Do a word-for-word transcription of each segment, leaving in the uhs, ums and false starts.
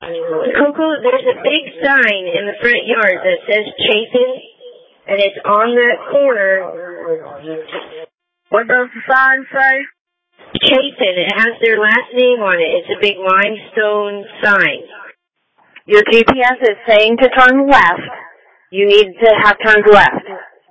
Coco, there's a big sign in the front yard that says Chapin, and it's on that corner. What does the sign say? Chapin. It has their last name on it. It's a big limestone sign. Your G P S is saying to turn left. You need to have turned left.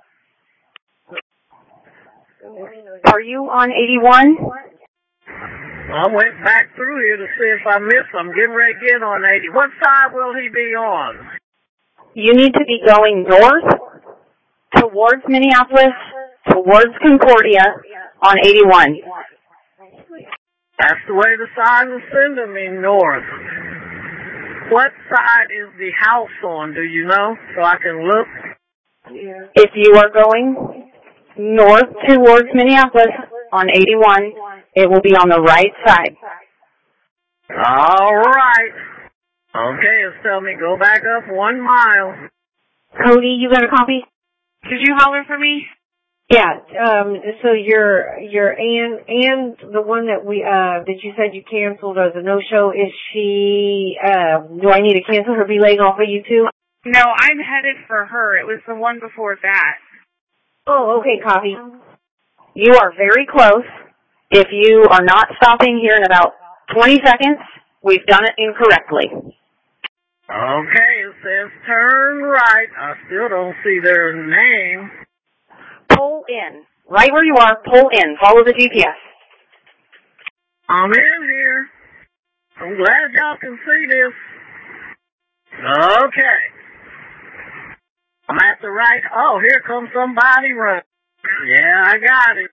Are you on eighty-one? I went back through here to see if I missed him. Getting ready to get on eighty. What side will he be on? You need to be going north towards Minneapolis, towards Concordia on eighty-one. That's the way the sign is sending me, north. What side is the house on, do you know, so I can look? If you are going north towards Minneapolis on eighty-one, it will be on the right side. All right. Okay, it's telling me go back up one mile. Cody, you got a copy? Did you holler for me? Yeah, um, so your, your Ann, Ann, the one that we, uh, that you said you canceled as a no-show, is she, uh, do I need to cancel her, be laying off of you too? No, I'm headed for her. It was the one before that. Oh, okay, copy. You are very close. If you are not stopping here in about twenty seconds, we've done it incorrectly. Okay, it says turn right. I still don't see their name. Pull in. Right where you are, pull in. Follow the G P S. I'm in here. I'm glad y'all can see this. Okay. I'm at the right. Oh, here comes somebody running. Yeah, I got it.